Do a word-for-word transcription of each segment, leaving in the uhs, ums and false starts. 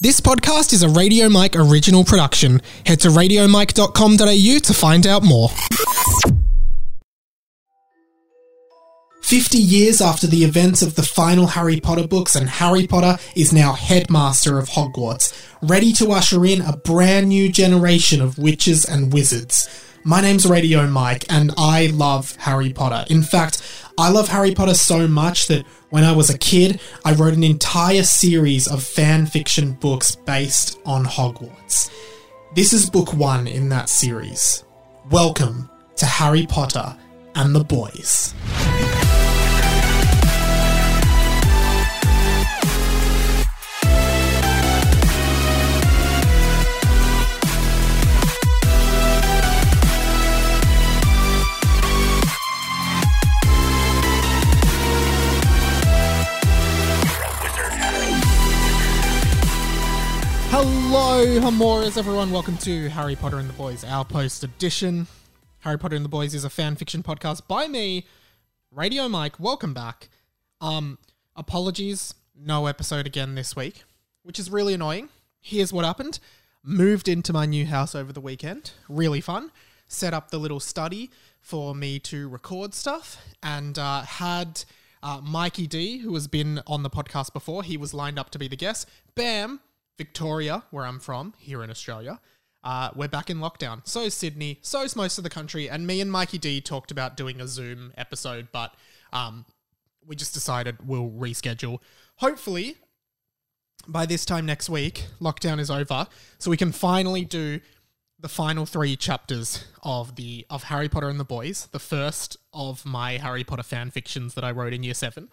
This podcast is a Radio Mike original production. Head to radio mike dot com dot a u to find out more. Fifty years after the events of the final Harry Potter books, and Harry Potter is now headmaster of Hogwarts, ready to usher in a brand new generation of witches and wizards. My name's Radio Mike, and I love Harry Potter. In fact, I love Harry Potter so much that when I was a kid, I wrote an entire series of fan fiction books based on Hogwarts. This is book one in that series. Welcome to Harry Potter and the Boys. Hello, Hamoras, everyone. Welcome to Harry Potter and the Boys, our post edition. Harry Potter and the Boys is a fan fiction podcast by me, Radio Mike. Welcome back. Um, apologies, no episode again this week, which is really annoying. Here's what happened. Moved into my new house over the weekend. Really fun. Set up the little study for me to record stuff, and uh, had uh, Mikey D, who has been on the podcast before. He was lined up to be the guest. Bam! Victoria, where I'm from, here in Australia, uh, we're back in lockdown. So is Sydney, so is most of the country, and me and Mikey D talked about doing a Zoom episode, but um, we just decided we'll reschedule. Hopefully, by this time next week, lockdown is over, so we can finally do the final three chapters of the of Harry Potter and the Boys, the first of my Harry Potter fan fictions that I wrote in year seven.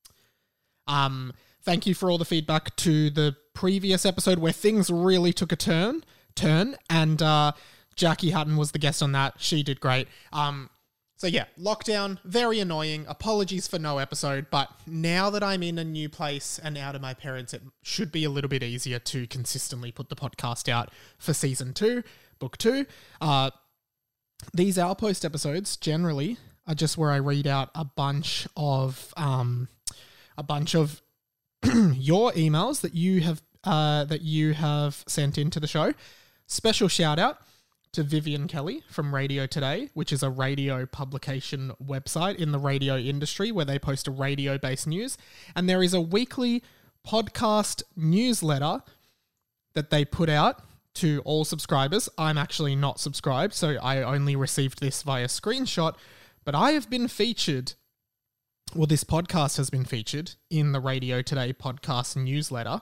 Um... Thank you for all the feedback to the previous episode where things really took a turn, turn, and uh, Jackie Hutton was the guest on that. She did great. Um, so yeah, lockdown, very annoying. Apologies for no episode, but now that I'm in a new place and out of my parents, it should be a little bit easier to consistently put the podcast out for season two, book two. Uh, these Outpost episodes generally are just where I read out a bunch of um, a bunch of your emails that you have uh, that you have sent into the show. Special shout out to Vivian Kelly from Radio Today, which is a radio publication website in the radio industry where they post a radio-based news. And there is a weekly podcast newsletter that they put out to all subscribers. I'm actually not subscribed, so I only received this via screenshot, but I have been featured Well, this podcast has been featured in the Radio Today podcast newsletter.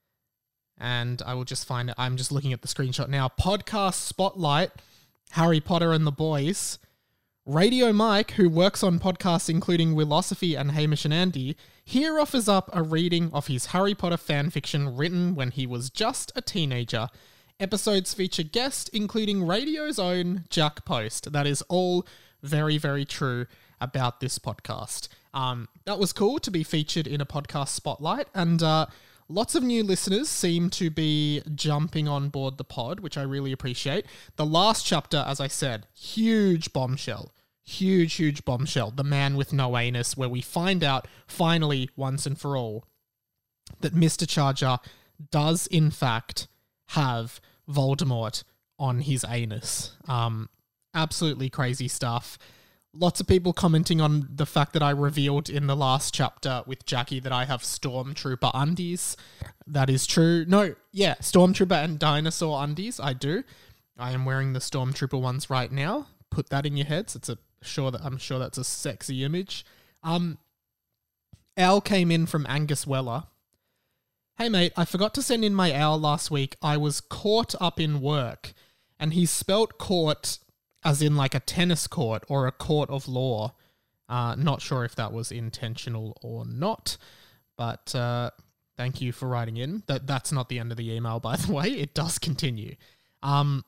And I will just find it. I'm just looking at the screenshot now. Podcast Spotlight, Harry Potter and the Boys. Radio Mike, who works on podcasts including Willosophy and Hamish and Andy, here offers up a reading of his Harry Potter fanfiction written when he was just a teenager. Episodes feature guests including radio's own Jack Post. That is all very, very true about this podcast. Um, that was cool to be featured in a podcast spotlight, and uh, lots of new listeners seem to be jumping on board the pod, which I really appreciate. The last chapter, as I said, huge bombshell, huge, huge bombshell, The Man with No Anus, where we find out, finally, once and for all, that Mister Charger does, in fact, have Voldemort on his anus. Um, absolutely crazy stuff. Lots of people commenting on the fact that I revealed in the last chapter with Jackie that I have Stormtrooper undies. That is true. No, yeah, Stormtrooper and dinosaur undies, I do. I am wearing the Stormtrooper ones right now. Put that in your heads. It's a sure that I'm sure that's a sexy image. Um, Al came in from Angus Weller. Hey mate, I forgot to send in my Al last week. I was caught up in work, and he spelt caught as in like a tennis court or a court of law. Uh, not sure if that was intentional or not, but uh, thank you for writing in. That That's not the end of the email, by the way. It does continue. Um,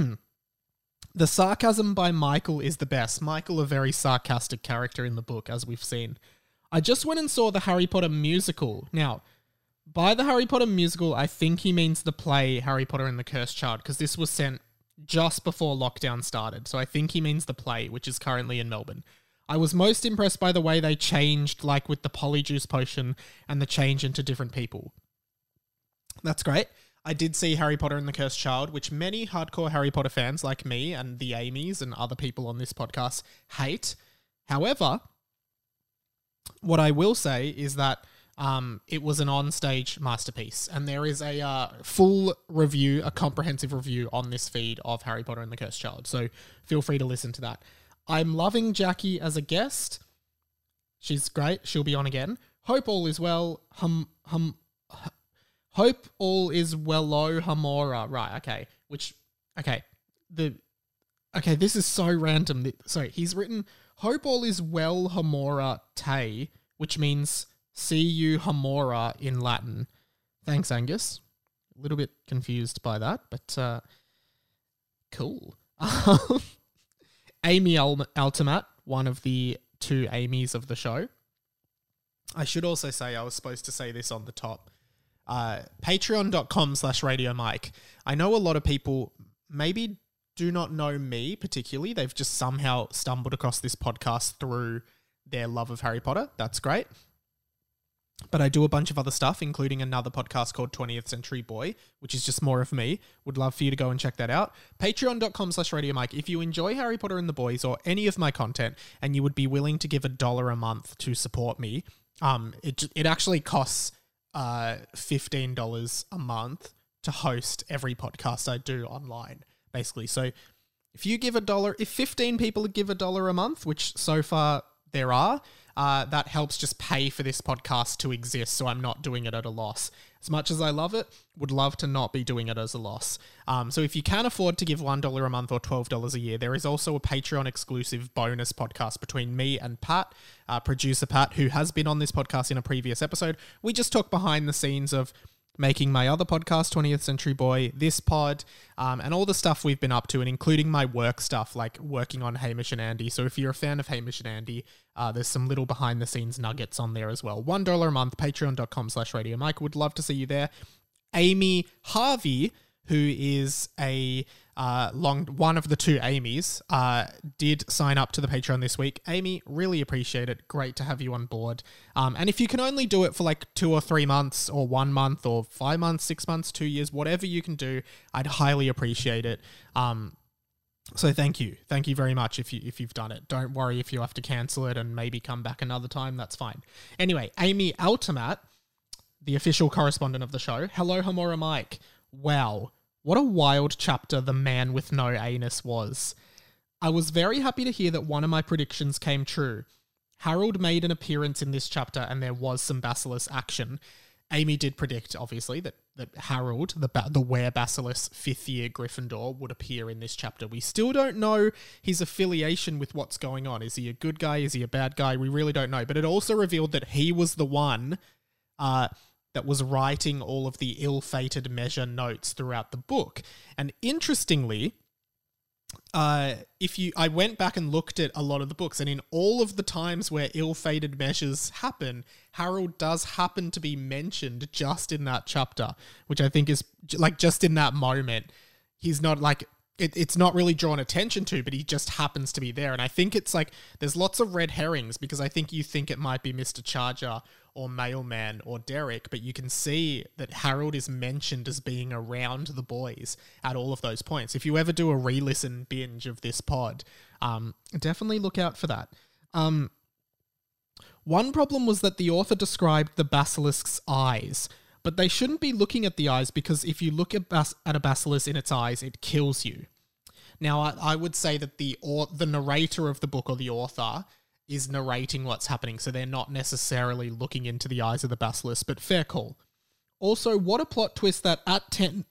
the sarcasm by Michael is the best. Michael, a very sarcastic character in the book, as we've seen. I just went and saw the Harry Potter musical. Now, by the Harry Potter musical, I think he means the play Harry Potter and the Cursed Child, because this was sent just before lockdown started. So I think he means the play, which is currently in Melbourne. I was most impressed by the way they changed, like with the Polyjuice potion and the change into different people. That's great. I did see Harry Potter and the Cursed Child, which many hardcore Harry Potter fans like me and the Amy's and other people on this podcast hate. However, what I will say is that um, it was an on-stage masterpiece, and there is a uh, full review, a comprehensive review on this feed of Harry Potter and the Cursed Child, so feel free to listen to that. I'm loving Jackie as a guest. She's great. She'll be on again. Hope all is well. Hum, hum, h- hope all is well-o Hamora. Right, okay. Which, okay. The, okay, this is so random. The, sorry, he's written, Hope all is well Hamora te, which means see you Hamora in Latin. Thanks, Angus. A little bit confused by that, but uh, cool. Amy Al- Altamat, one of the two Amy's of the show. I should also say, I was supposed to say this on the top. Uh, Patreon.com slash Radio Mike. I know a lot of people maybe do not know me particularly. They've just somehow stumbled across this podcast through their love of Harry Potter. That's great. But I do a bunch of other stuff, including another podcast called twentieth Century Boy, which is just more of me. Would love for you to go and check that out. Patreon.com slash Radio Mike. If you enjoy Harry Potter and the Boys or any of my content and you would be willing to give a dollar a month to support me, um, it it actually costs uh fifteen dollars a month to host every podcast I do online, basically. So if you give a dollar, if fifteen people give a dollar a month, which so far there are, Uh, that helps just pay for this podcast to exist, so I'm not doing it at a loss. As much as I love it, would love to not be doing it as a loss. Um, so if you can afford to give one dollar a month or twelve dollars a year, there is also a Patreon-exclusive bonus podcast between me and Pat, uh, producer Pat, who has been on this podcast in a previous episode. We just talk behind the scenes of making my other podcast, twentieth Century Boy, this pod, um, and all the stuff we've been up to, and including my work stuff, like working on Hamish and Andy. So if you're a fan of Hamish and Andy, uh, there's some little behind-the-scenes nuggets on there as well. one dollar a month, patreon.com slash Radio Mike. Would love to see you there. Amy Harvey, who is a uh, long one of the two Amy's, uh, did sign up to the Patreon this week. Amy, really appreciate it. Great to have you on board. Um, and if you can only do it for like two or three months or one month or five months, six months, two years, whatever you can do, I'd highly appreciate it. Um, so thank you. Thank you very much if, you, if you've done it. Don't worry if you have to cancel it and maybe come back another time. That's fine. Anyway, Amy Altamat, the official correspondent of the show. Hello, Hamora Mike. Wow. What a wild chapter The Man with No Anus was. I was very happy to hear that one of my predictions came true. Harold made an appearance in this chapter and there was some Basilisk action. Amy did predict, obviously, that, that Harold, the ba- the were-Basilisk fifth-year Gryffindor, would appear in this chapter. We still don't know his affiliation with what's going on. Is he a good guy? Is he a bad guy? We really don't know. But it also revealed that he was the one uh, that was writing all of the ill-fated measure notes throughout the book. And interestingly, uh, if you, I went back and looked at a lot of the books, and in all of the times where ill-fated measures happen, Harold does happen to be mentioned just in that chapter, which I think is, like, just in that moment. He's not, like, it, it's not really drawn attention to, but he just happens to be there. And I think it's, like, there's lots of red herrings, because I think you think it might be Mister Charger or Mailman or Derek, but you can see that Harold is mentioned as being around the boys at all of those points. If you ever do a re-listen binge of this pod, um, definitely look out for that. Um, one problem was that the author described the basilisk's eyes, but they shouldn't be looking at the eyes, because if you look at, bas- at a basilisk in its eyes, it kills you. Now, I, I would say that the or the narrator of the book, or the author, is narrating what's happening, so they're not necessarily looking into the eyes of the basilisk, but fair call. Also, what a plot twist that at ten...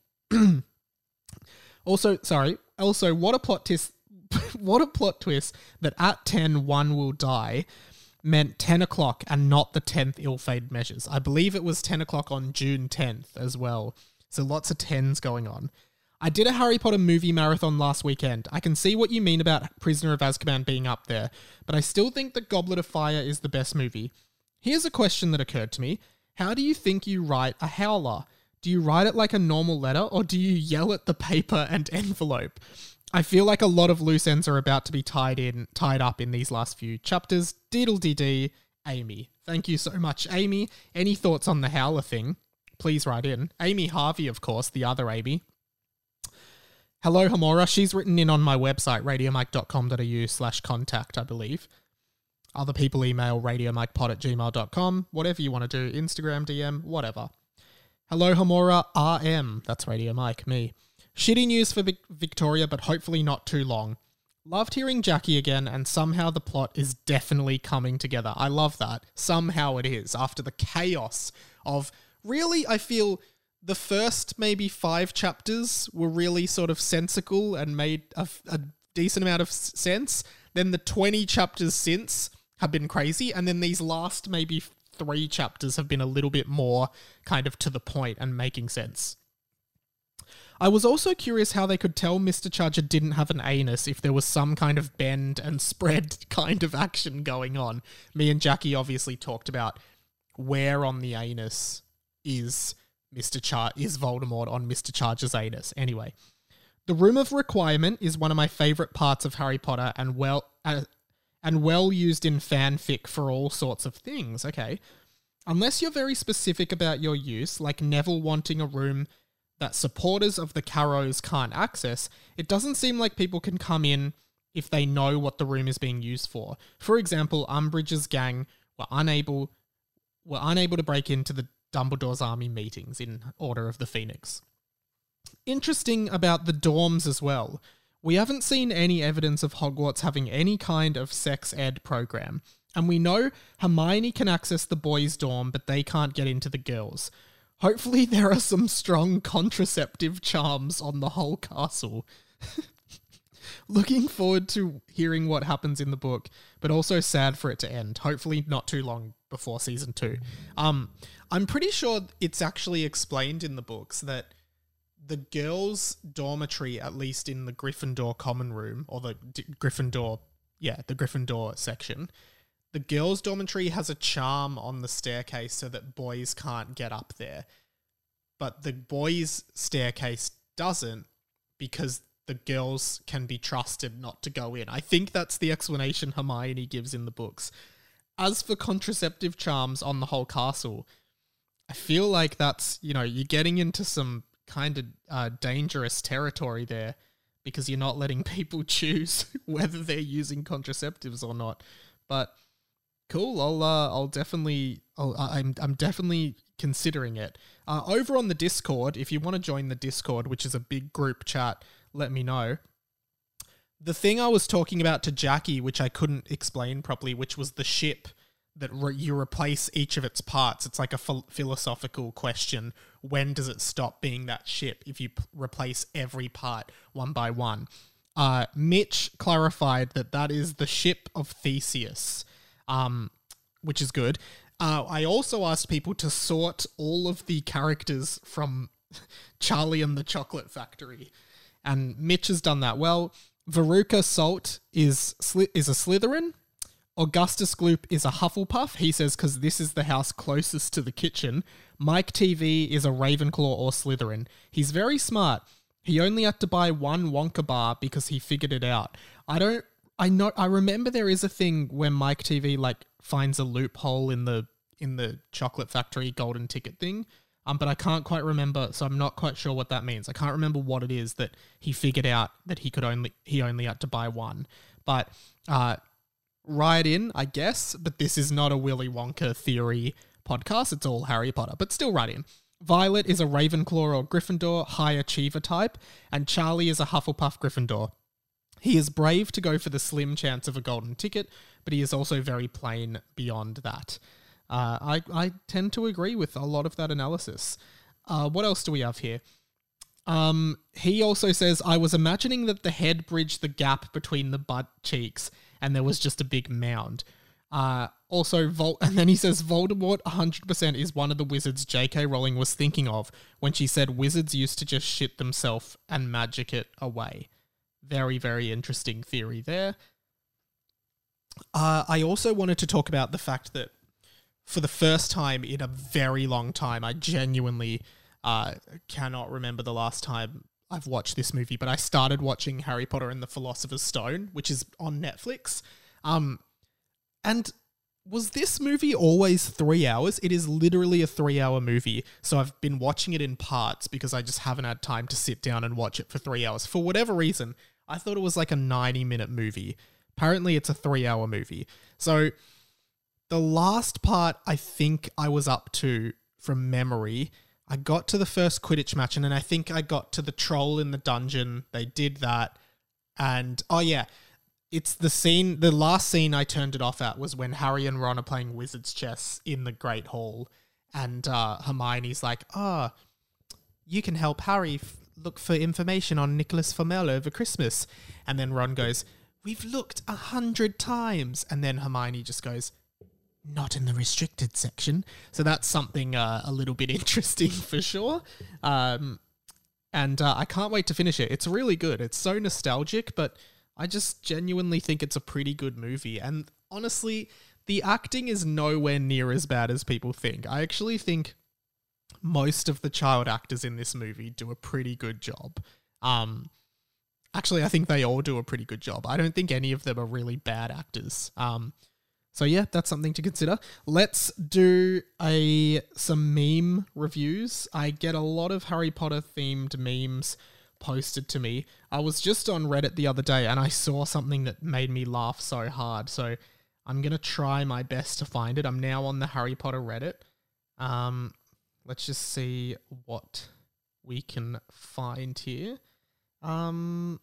also, sorry, also, what a plot twist... what a plot twist that at ten, one will die meant ten o'clock and not the tenth ill-fated measures. I believe it was ten o'clock on June tenth as well, so lots of tens going on. I did a Harry Potter movie marathon last weekend. I can see what you mean about Prisoner of Azkaban being up there, but I still think that Goblet of Fire is the best movie. Here's a question that occurred to me. How do you think you write a howler? Do you write it like a normal letter, or do you yell at the paper and envelope? I feel like a lot of loose ends are about to be tied in, tied up in these last few chapters. Diddle-dee-dee, Amy. Thank you so much, Amy. Any thoughts on the howler thing? please write in. Amy Harvey, of course, the other Amy. Hello, Hamora. She's written in on my website, radiomike.com.au slash contact, I believe. Other people email radiomikepod at gmail dot com. Whatever you want to do. Instagram, D M, whatever. Hello, Hamora R M. That's Radio Mike, me. Shitty news for Vic- Victoria, but hopefully not too long. Loved hearing Jackie again, and somehow the plot is definitely coming together. I love that. Somehow it is. After the chaos of... Really, I feel the first maybe five chapters were really sort of sensical and made a, a decent amount of sense. Then the twenty chapters since have been crazy, and then these last maybe three chapters have been a little bit more kind of to the point and making sense. I was also curious how they could tell Mister Charger didn't have an anus if there was some kind of bend and spread kind of action going on. Me and Jackie obviously talked about where on the anus is Mister Char- is Voldemort on Mister Charger's anus. Anyway, the Room of Requirement is one of my favourite parts of Harry Potter and well uh, and well used in fanfic for all sorts of things. Okay. Unless you're very specific about your use, like Neville wanting a room that supporters of the Carrows can't access, it doesn't seem like people can come in if they know what the room is being used for. For example, Umbridge's gang were unable were unable to break into the Dumbledore's army meetings in Order of the Phoenix. Interesting about the dorms as well. We haven't seen any evidence of Hogwarts having any kind of sex ed program, and we know Hermione can access the boys' dorm, but they can't get into the girls'. Hopefully there are some strong contraceptive charms on the whole castle. Looking forward to hearing what happens in the book, but also sad for it to end. Hopefully not too long before season two. Um, I'm pretty sure it's actually explained in the books that the girls' dormitory, at least in the Gryffindor common room, or the D- Gryffindor, yeah, the Gryffindor section, the girls' dormitory has a charm on the staircase so that boys can't get up there. But the boys' staircase doesn't because the girls can be trusted not to go in. I think that's the explanation Hermione gives in the books. As for contraceptive charms on the whole castle, I feel like that's, you know, you're getting into some kind of uh, dangerous territory there because you're not letting people choose whether they're using contraceptives or not. But... Cool. I'll uh, I'll definitely I'll, I'm I'm definitely considering it. Uh, over on the Discord, if you want to join the Discord, which is a big group chat, let me know. The thing I was talking about to Jackie, which I couldn't explain properly, which was the ship that re- you replace each of its parts. It's like a ph- philosophical question. When does it stop being that ship if you p- replace every part one by one? Uh, Mitch clarified that that is the ship of Theseus. Um, which is good. Uh, I also asked people to sort all of the characters from Charlie and the Chocolate Factory, and Mitch has done that well. Veruca Salt is Sli- is a Slytherin. Augustus Gloop is a Hufflepuff. He says because this is the house closest to the kitchen. Mike T V is a Ravenclaw or Slytherin. He's very smart. He only had to buy one Wonka bar because he figured it out. I don't. I know. I remember there is a thing where Mike T V like finds a loophole in the in the Chocolate Factory golden ticket thing, um, but I can't quite remember, so I'm not quite sure what that means. I can't remember what it is that he figured out that he could only he only had to buy one. But uh, write in, I guess. But this is not a Willy Wonka theory podcast. It's all Harry Potter, but still write in. Violet is a Ravenclaw or Gryffindor high achiever type, and Charlie is a Hufflepuff Gryffindor. He is brave to go for the slim chance of a golden ticket, but he is also very plain beyond that. Uh, I, I tend to agree with a lot of that analysis. Uh, what else do we have here? Um, he also says, I was imagining that the head bridged the gap between the butt cheeks and there was just a big mound. Uh, also, Vol- and then he says, Voldemort one hundred percent is one of the wizards J K Rowling was thinking of when she said wizards used to just shit themselves and magic it away. Very, very interesting theory there. Uh, I also wanted to talk about the fact that for the first time in a very long time, I genuinely uh, cannot remember the last time I've watched this movie, but I started watching Harry Potter and the Philosopher's Stone, which is on Netflix. Um, and was this movie always three hours? It is literally a three-hour movie, so I've been watching it in parts because I just haven't had time to sit down and watch it for three hours. For whatever reason, I thought it was like a ninety-minute movie. Apparently, it's a three-hour movie. So, the last part I think I was up to from memory, I got to the first Quidditch match, and then I think I got to the troll in the dungeon. They did that, and oh yeah, it's the scene, the last scene I turned it off at was when Harry and Ron are playing Wizard's Chess in the Great Hall, and uh, Hermione's like, oh, you can help Harry f- look for information on Nicholas Flamel over Christmas. And then Ron goes, we've looked a hundred times. And then Hermione just goes, not in the restricted section. So that's something uh, a little bit interesting for sure. Um, and uh, I can't wait to finish it. It's really good. It's so nostalgic, but I just genuinely think it's a pretty good movie. And honestly, the acting is nowhere near as bad as people think. I actually think most of the child actors in this movie do a pretty good job. Um, actually, I think they all do a pretty good job. I don't think any of them are really bad actors. Um, so yeah, that's something to consider. Let's do a some meme reviews. I get a lot of Harry Potter themed memes posted to me. I was just on Reddit the other day and I saw something that made me laugh so hard. So I'm going to try my best to find it. I'm now on the Harry Potter Reddit. Um, let's just see what we can find here. Um,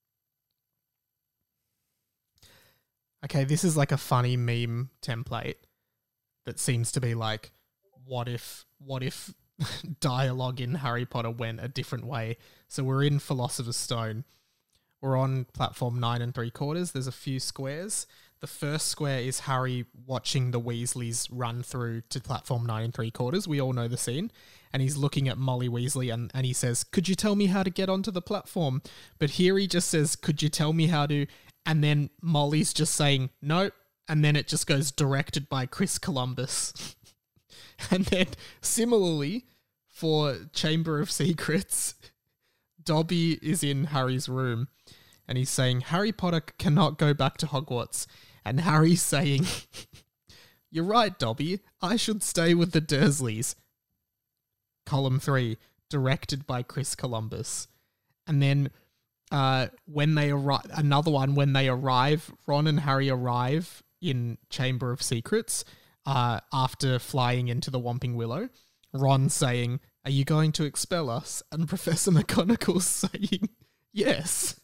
okay, this is like a funny meme template that seems to be like, what if, what if dialogue in Harry Potter went a different way? So we're in Philosopher's Stone. We're on platform nine and three quarters. There's a few squares. The first square is Harry watching the Weasleys run through to platform nine and three quarters. We all know the scene. And he's looking at Molly Weasley and, and he says, could you tell me how to get onto the platform? But here he just says, could you tell me how to? And then Molly's just saying, nope. And then it just goes directed by Chris Columbus. And then similarly for Chamber of Secrets, Dobby is in Harry's room and he's saying, Harry Potter cannot go back to Hogwarts. And Harry's saying, you're right, Dobby. I should stay with the Dursleys. Column three, directed by Chris Columbus. And then uh, when they arrive, another one, when they arrive, Ron and Harry arrive in Chamber of Secrets uh, after flying into the Whomping Willow. Ron saying, are you going to expel us? And Professor McGonagall saying, yes.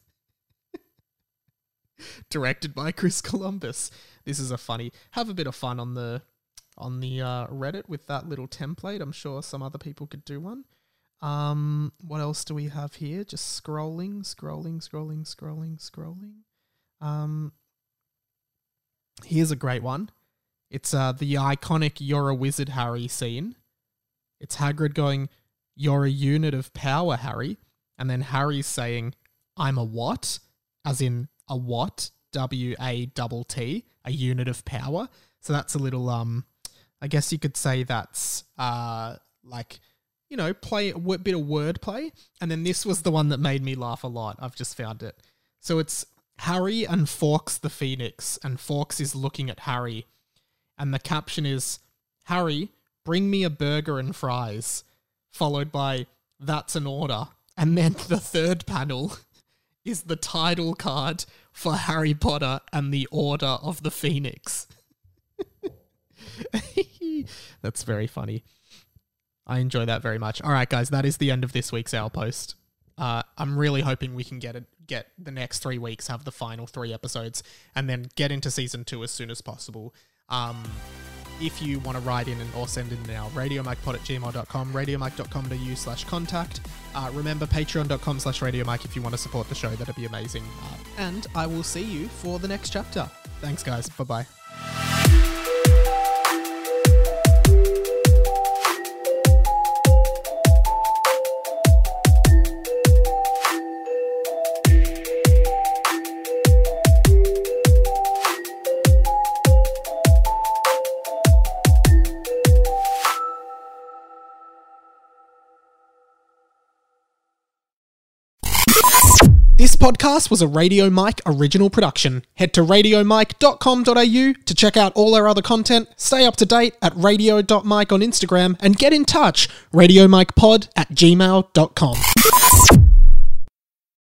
Directed by Chris Columbus. This is a funny, have a bit of fun on the on the uh, Reddit with that little template. I'm sure some other people could do one. Um, what else do we have here? Just scrolling, scrolling, scrolling, scrolling, scrolling. Um, here's a great one. It's uh, the iconic "You're a Wizard, Harry" scene. It's Hagrid going, you're a unit of power, Harry. And then Harry's saying, I'm a what? As in a what? W A T T, a unit of power. So that's a little, um, I guess you could say that's uh, like, you know, play a w- bit of wordplay. And then this was the one that made me laugh a lot. I've just found it. So it's Harry and Fawkes the Phoenix. And Fawkes is looking at Harry. And the caption is, Harry, bring me a burger and fries, followed by, that's an order. And then the third panel is the title card for Harry Potter and the Order of the Phoenix. That's very funny. I enjoy that very much. All right, guys, that is the end of this week's Our Post. Uh, I'm really hoping we can get it, get the next three weeks, have the final three episodes, and then get into season two as soon as possible. Um... If you want to write in and or send in now, radiomikepod at gmail dot com, radiomike.com.au slash contact. Uh, remember, patreon.com slash radiomike if you want to support the show. That'd be amazing. Uh, and I will see you for the next chapter. Thanks, guys. Bye-bye. This podcast was a Radio Mike original production. Head to radio mike dot com dot a u to check out all our other content, stay up to date at radio dot mike on Instagram, and get in touch, radiomikepod at gmail dot com.